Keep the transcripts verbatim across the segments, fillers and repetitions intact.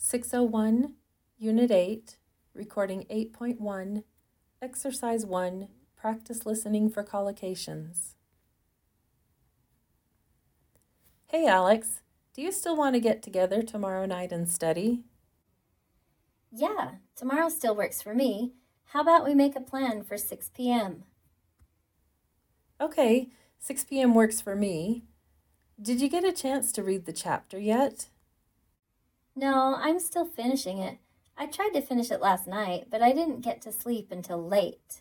six oh one, Unit eight, Recording eight point one, Exercise one, Practice Listening for Collocations. Hey Alex, do you still want to get together tomorrow night and study? Yeah, tomorrow still works for me. How about we make a plan for six p.m.? Okay, six p.m. works for me. Did you get a chance to read the chapter yet? No, I'm still finishing it. I tried to finish it last night, but I didn't get to sleep until late.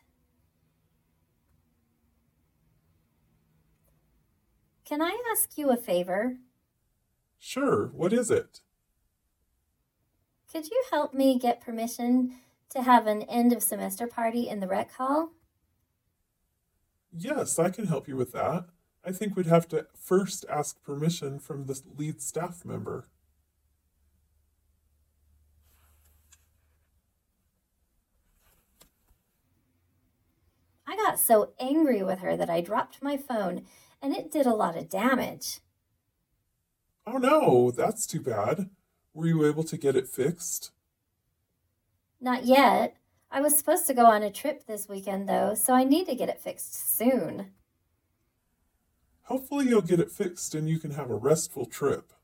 Can I ask you a favor? Sure, what is it? Could you help me get permission to have an end of semester party in the rec hall? Yes, I can help you with that. I think we'd have to first ask permission from the lead staff member. I got so angry with her that I dropped my phone, and it did a lot of damage. Oh no, that's too bad. Were you able to get it fixed? Not yet. I was supposed to go on a trip this weekend, though, so I need to get it fixed soon. Hopefully you'll get it fixed and you can have a restful trip.